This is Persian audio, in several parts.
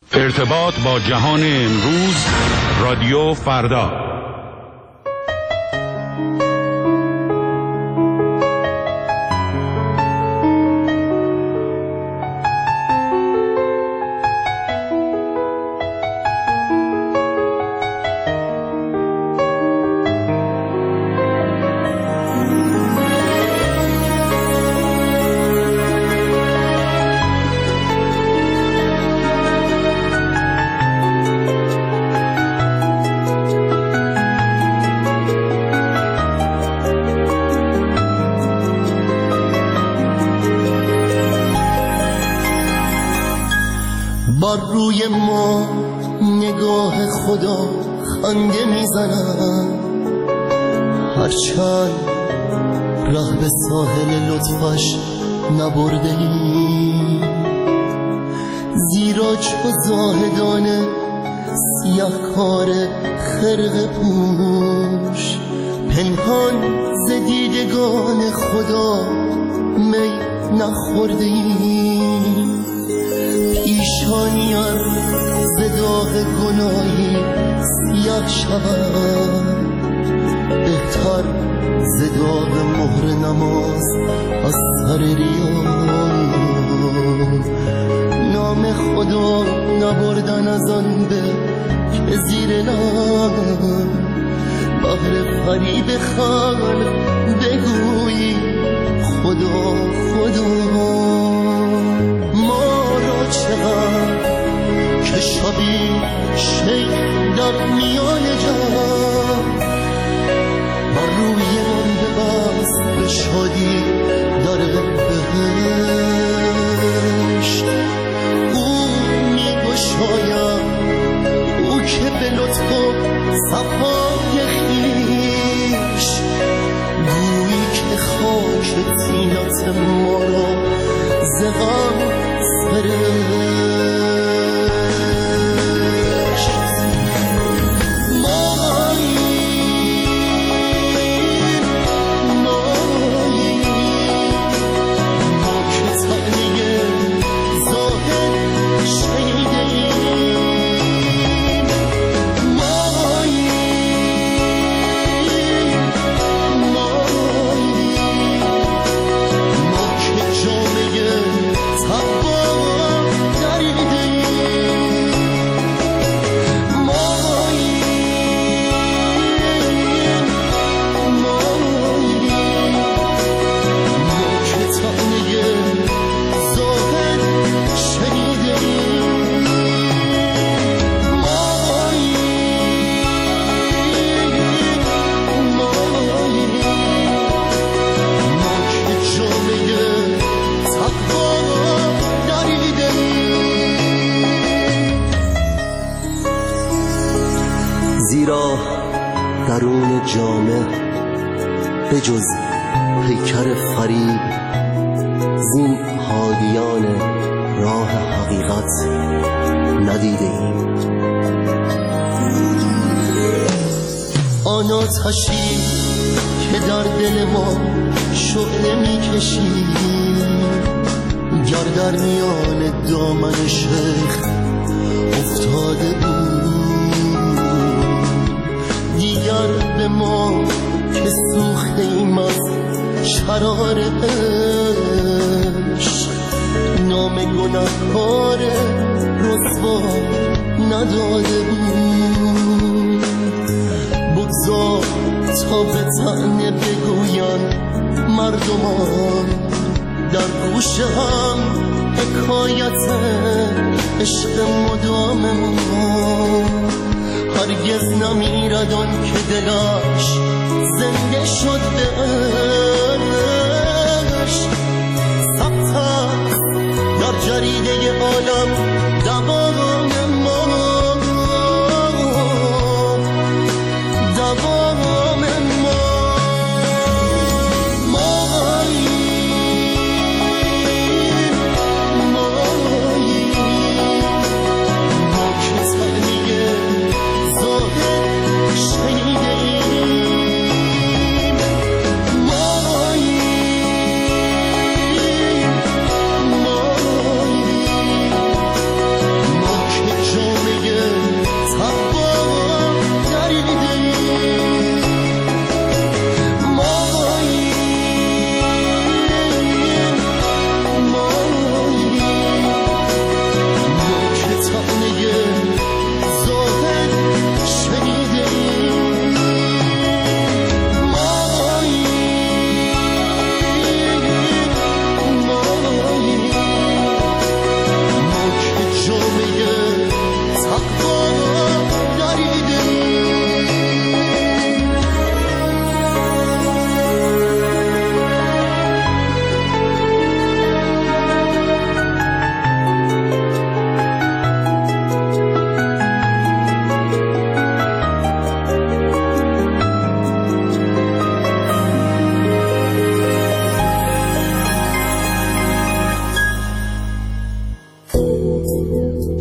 ارتباط با جهان امروز، رادیو فردا. بر روی ما نگاه خدا خنده میزنم، هرچند راه به ساحل لطفش نبرده ای، زیرا چو زاهدان سیاهکار خرقه پوش پنهان ز دیدگان خدا می نخورده ای. پیشانیم ز داغ گناهی سیاه شود، بهتر ز داغ مهر نماز از سر ریا. نام خدا نبردن از آن به که زیر لب بهر فریب خلق بگویی خدا خدا. چقدر که شبی شیخ در میان جمع بر روی من ببست به شادی در بهشت. او می گشاید، او که به لطف و صفای خویش گویی که خاک طینت ما را ز غم درون جامه به جز پیکر فریب زین حالیان راه حقیقت ندیده ایم. آن آتشی که در دل ما شعله میکشی گر در میان دامن شیخ افتاده بود، دیگر به ما که سوخته ایم از شرار عشق نام گناهکار رسوا نداده بود. بگذار تا به طعنه بگوین مردمان در گوش هم حکایت عشق مدام ما. هرگز نمیرد آن که دلش زنده شد به عشق. ثبت است در جریده عالم دوام ما، دوام ما.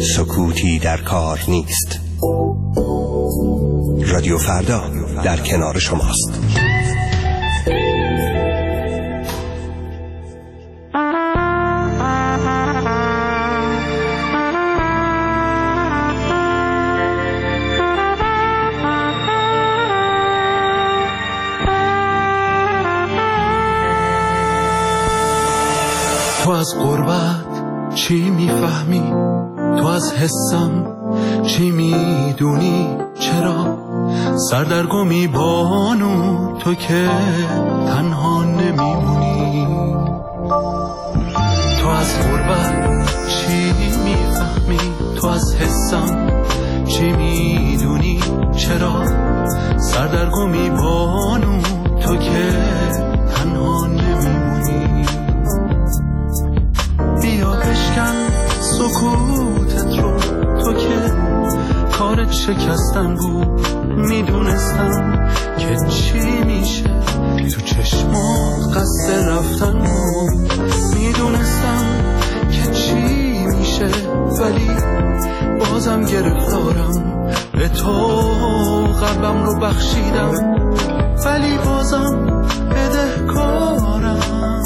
سکوتی در کار نیست. رادیو فردا در کنار شماست. تو از غربت چی میفهمی؟ تو از حسم چی میدونی؟ چرا سردرگمی بانو تو که تنها نمیمونی؟ تو از غربت چی میفهمی؟ تو از حسم چی میدونی؟ چرا سردرگمی بانو تو که تنها نمیمونی؟ بیا بشکن سکوتت رو، تو که کارت شکستن بود. میدونستم که چی میشه، تو چشمات قصد رفتن بود. میدونستم که چی میشه، ولی بازم گرفتارم. به تو قلبم رو بخشیدم، ولی بازم بدهکارم.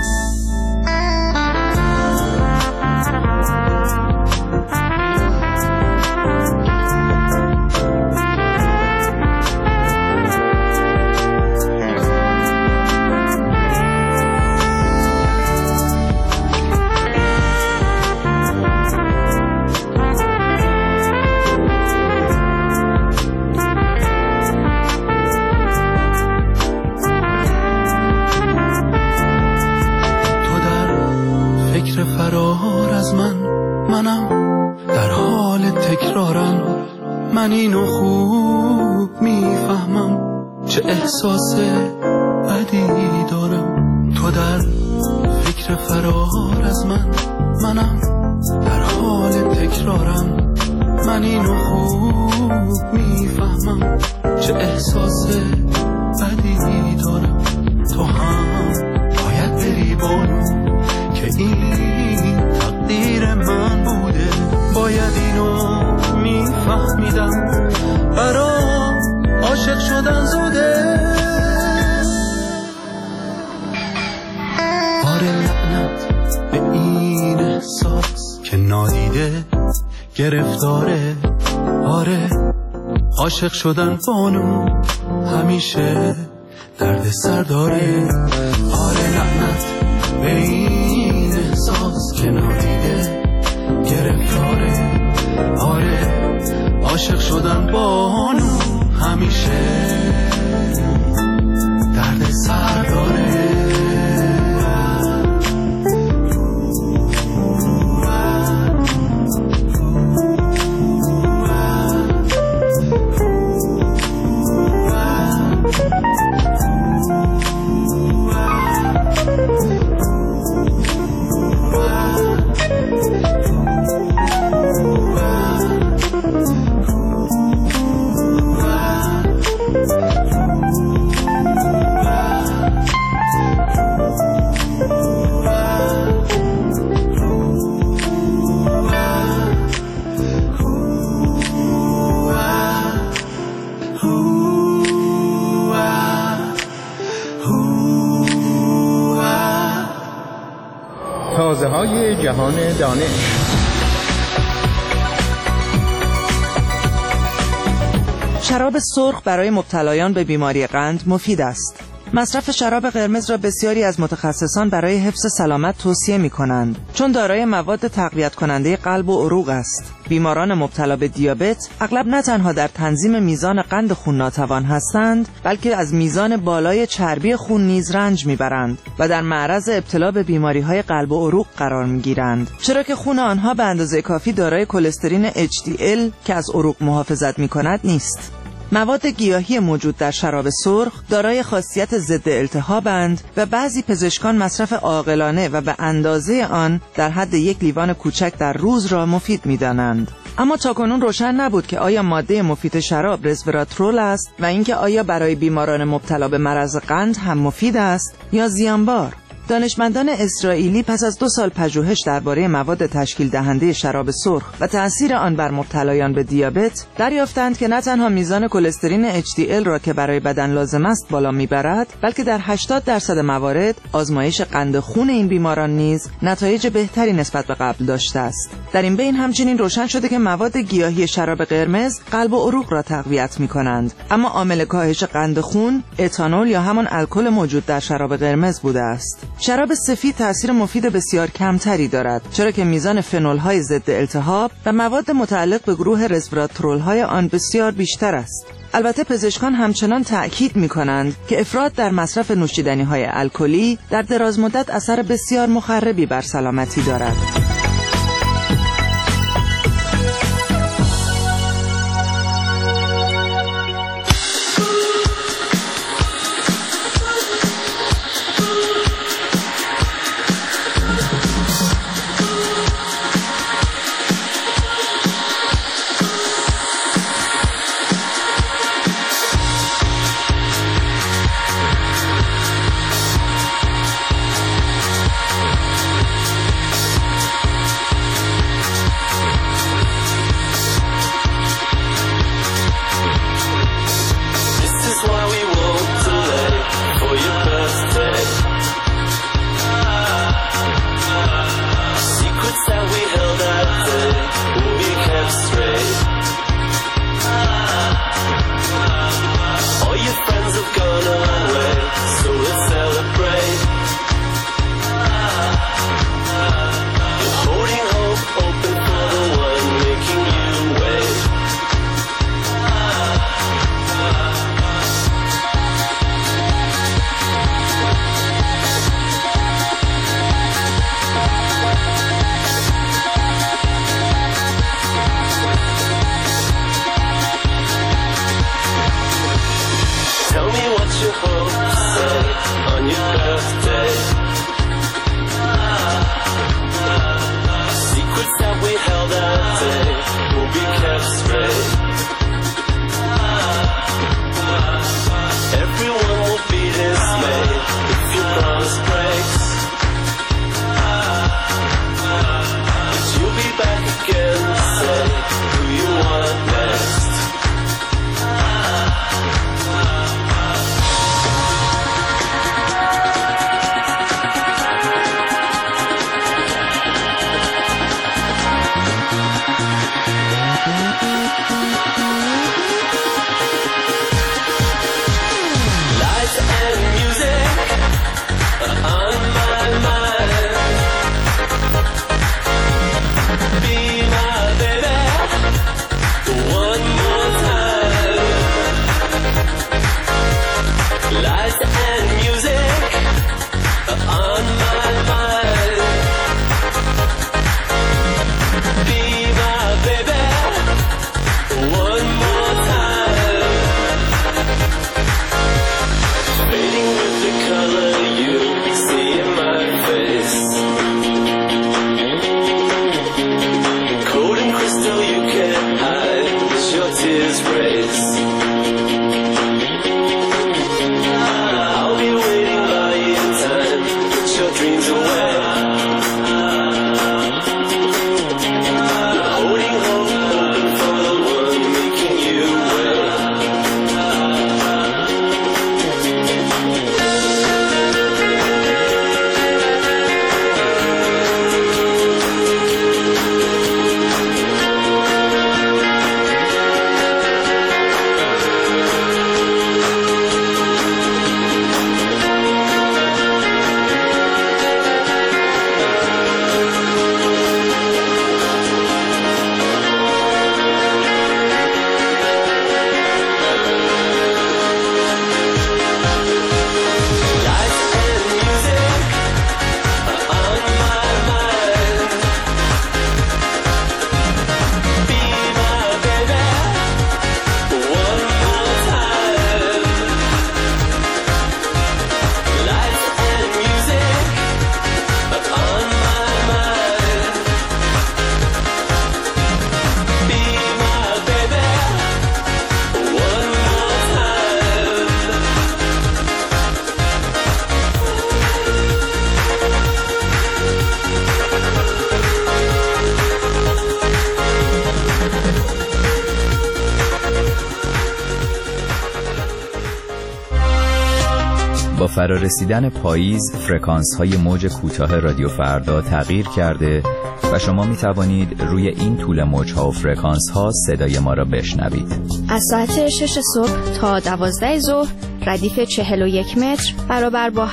فرار از منم در حال تکرارم. من اینو خوب میفهمم، چه احساس بدی دارم. تو در فکر فرار از منم در حال تکرارم. من اینو خوب میفهمم، چه احساس بدی دارم. تو هم باید بری بانو که این تقدیر من بوده. باید اینو میفهمیدم، برام عاشق شدن زوده. آره لعنت به این احساس که نادیده گرفتاره. آره عاشق شدن بانو همیشه درد سر داره. آره لعنت به این احساس که نادیده گرفتاره. آره عاشق شدن بانو همیشه درد سر داره. تازه‌های جهان دانش. شراب سرخ برای مبتلایان به بیماری قند مفید است. مصرف شراب قرمز را بسیاری از متخصصان برای حفظ سلامت توصیه می‌کنند، چون دارای مواد تقویت کننده قلب و عروق است. بیماران مبتلا به دیابت اغلب نه تنها در تنظیم میزان قند خون ناتوان هستند، بلکه از میزان بالای چربی خون نیز رنج میبرند و در معرض ابتلا به بیماری‌های قلب و عروق قرار میگیرند، چرا که خون آنها به اندازه کافی دارای کلسترین HDL که از عروق محافظت میکند نیست. مواد گیاهی موجود در شراب سرخ دارای خاصیت ضد التهابند و بعضی پزشکان مصرف عاقلانه و به اندازه آن در حد یک لیوان کوچک در روز را مفید می‌دانند. اما تاکنون روشن نبود که آیا ماده مفید شراب رزوراترول است و اینکه آیا برای بیماران مبتلا به مرض قند هم مفید است یا زیانبار. دانشمندان اسرائیلی پس از 2 سال پژوهش درباره مواد تشکیل دهنده شراب سرخ و تأثیر آن بر مبتلایان به دیابت دریافتند که نه تنها میزان کلسترین HDL را که برای بدن لازم است بالا میبرد، بلکه در 80% موارد آزمایش قند خون این بیماران نیز نتایج بهتری نسبت به قبل داشته است. در این بین همچنین روشن شده که مواد گیاهی شراب قرمز قلب و عروق را تقویت می‌کنند، اما عامل کاهش قند خون اتانول یا همان الکل موجود در شراب قرمز بوده است. شراب سفید تأثیر مفید بسیار کمتری دارد، چرا که میزان فنول‌های ضد التهاب و مواد متعلق به گروه رزوراترول‌های آن بسیار بیشتر است. البته پزشکان همچنان تأکید می‌کنند که افراط در مصرف نوشیدنی‌های الکلی در درازمدت اثر بسیار مخربی بر سلامتی دارد. فرارسیدن پاییز فرکانس های موج کوتاه رادیو فردا تغییر کرده و شما می توانید روی این طول موج ها و فرکانس ها صدای ما را بشنوید. از ساعت 6 صبح تا 12 ظهر ردیف 41 متر برابر با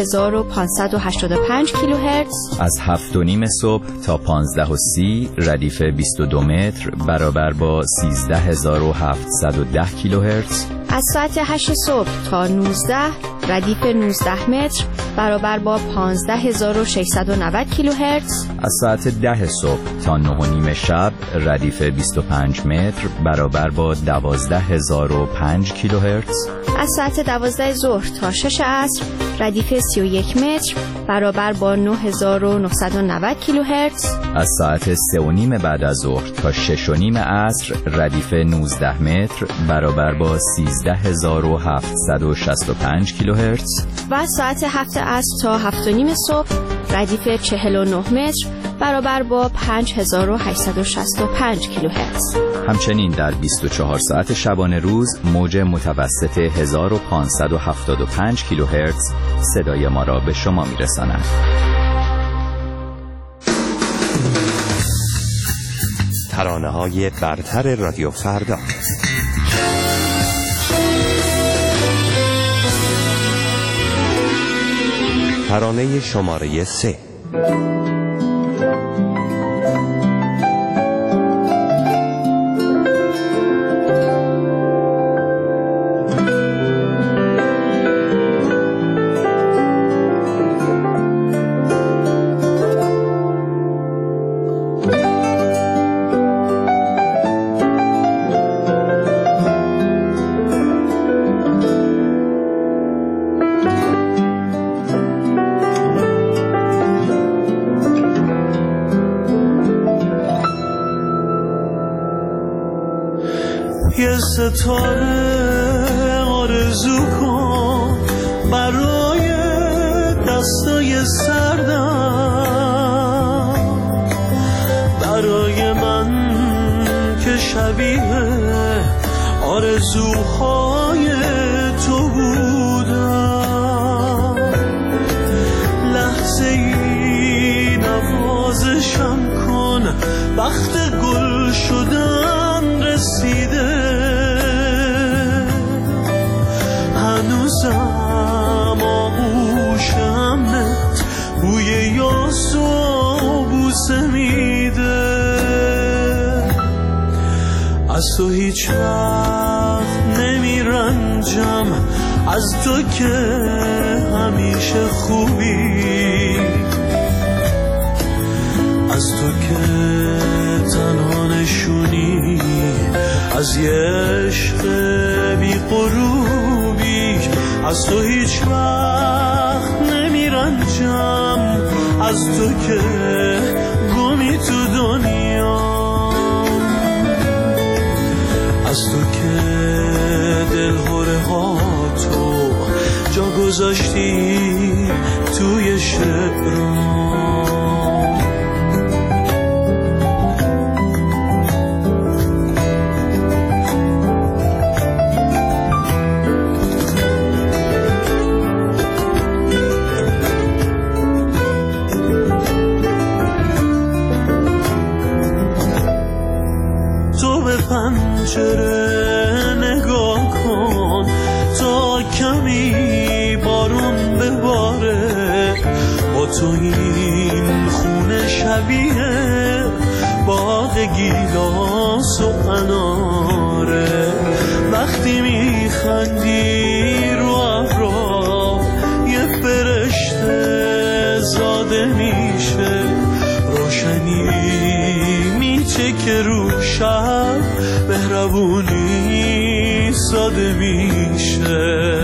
7585 کیلوهرتز. از 7:30 صبح تا 15:30 ردیف 22 متر برابر با 13710 کیلوهرتز. از ساعت 8 صبح تا 19 ردیف 19 متر برابر با 15690 کیلوهرتز. از ساعت 10 صبح تا 9:30 شب ردیف 25 متر برابر با 12005 کیلوهرتز. از ساعت 12 ظهر تا 6 عصر ردیف 31 متر برابر با 9990 کیلوهرتز. از ساعت 3:30 بعد از ظهر تا 6:30 عصر ردیف 19 متر برابر با 13765 کیلوهرتز. و از ساعت 7 عصر تا 7:30 صبح ردیف 49 متر برابر با 5865 کیلوهرتز. همچنین در 24 ساعت شبانه روز موج متوسط 1575 کیلوهرتز صدای ما را به شما میرساند. ترانه‌های برتر رادیو فردا. ترانه شماره 3. یه ستاره آرزو کن برای دستای سردم، برای من که شبیه آرزوهای تو بودم. لحظه ای نوازشم کن، وقت گل شدن رسیده. هنوزم آغوشمت بوی یاس و بوسه میده. از تو هیچ وقت نمیرنجم، از تو که همیشه خوبی، از تو که تنها نشونی از یه عشق بی غروبی. از تو هیچ وقت نمیرنجم، از تو که گمی تو دنیا، از تو که دلهوره ها تو جا گذاشتی توی شعرام. پنجره نگاه کن تا کمی بارون بباره. با تو این خونه شبیه باغ گیلاس و اناره. وقتی میخندی رو ابرا یه فرشته زاده میشه. روشنی میچه که رو شب مهربونی ساده میشه.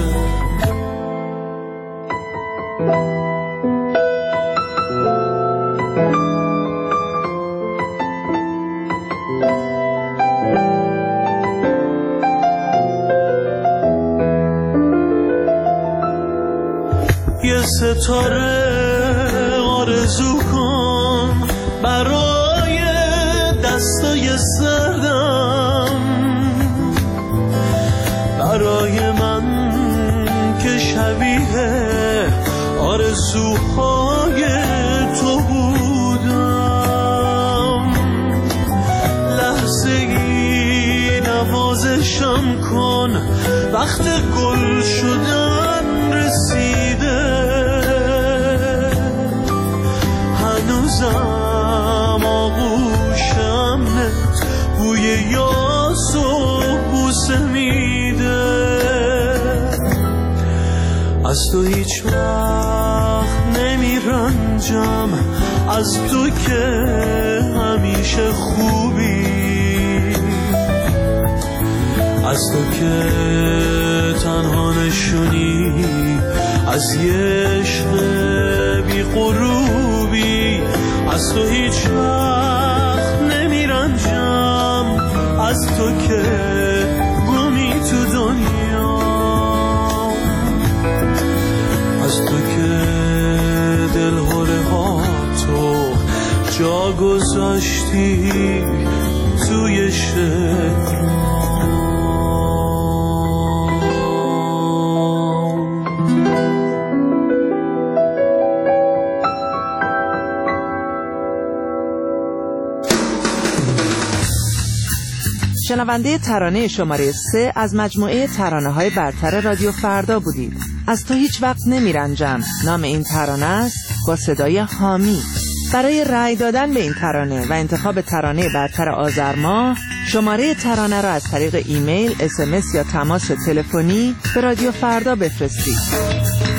یه ستاره آرزو کن برای دستای سردم، برای من که شبیه آرزوهای تو بودم. لحظه ای نوازشم کن، وقت گل شدن رسیده. هنوزم آغوشم نت بوی یاس و بوسه میده. از تو هیچ وقت نمیرنجم، از تو که همیشه خوبی، از تو که تنها نشونی از یه عشق بی غروبی. از تو هیچ وقت نمیرنجم، از تو که گمی تو دنیا، از تو که دلهوره ها تو جا گذاشتی توی شعر. شنونده ترانه شماره 3 از مجموعه ترانه‌های برتر رادیو فردا بودید. از تو هیچ وقت نمیرنجم نام این ترانه است، با صدای حامی. برای رأی دادن به این ترانه و انتخاب ترانه برتر آذر ماه، شماره ترانه را از طریق ایمیل، SMS یا تماس تلفنی به رادیو فردا بفرستید.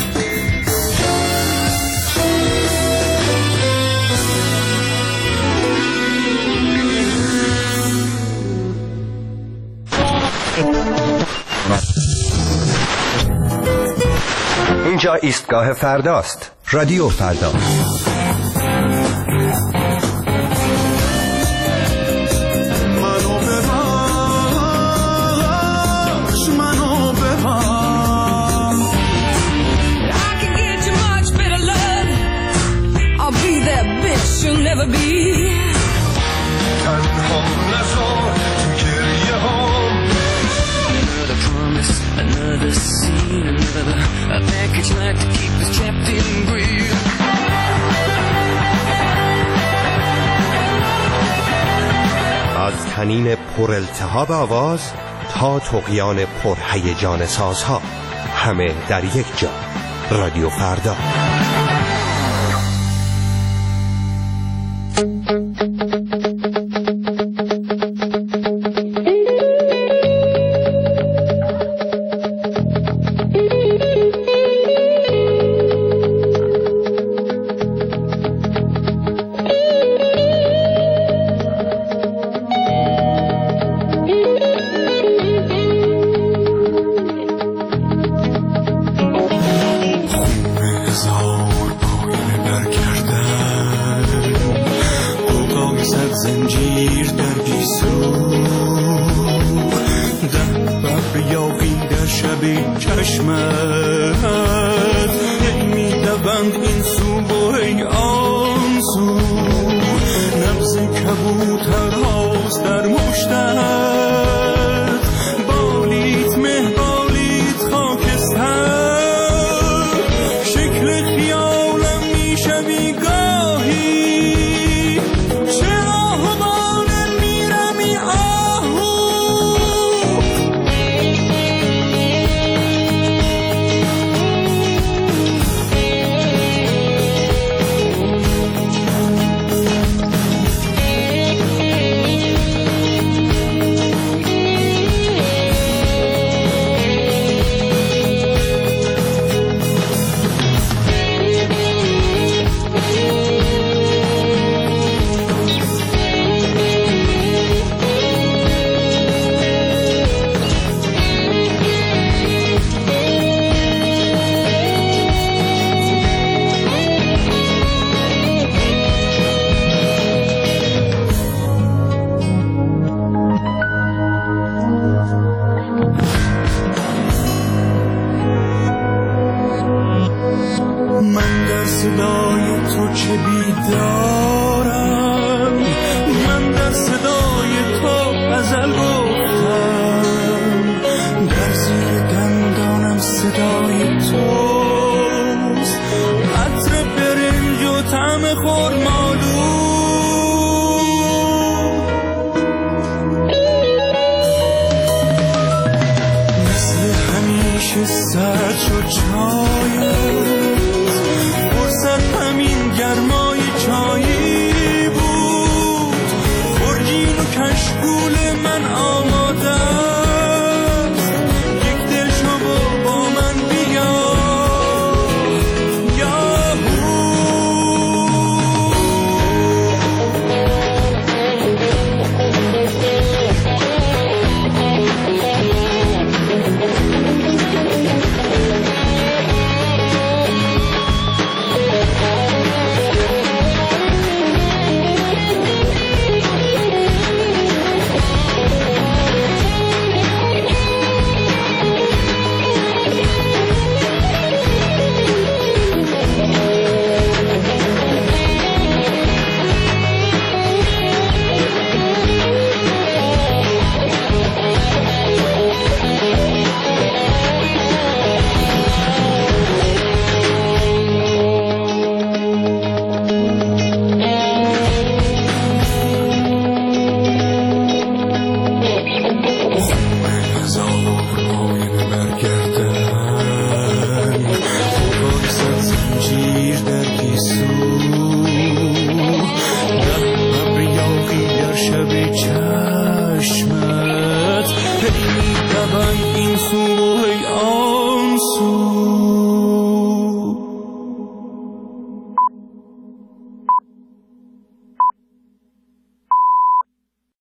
اینجا ایستگاه فرداست. رادیو فردا. از طنین پر التهاب آواز تا طغیان پر هیجان سازها، همه در یک جا. رادیو فردا. مشغول من آماده یک دل شما با من بیا شب چشمم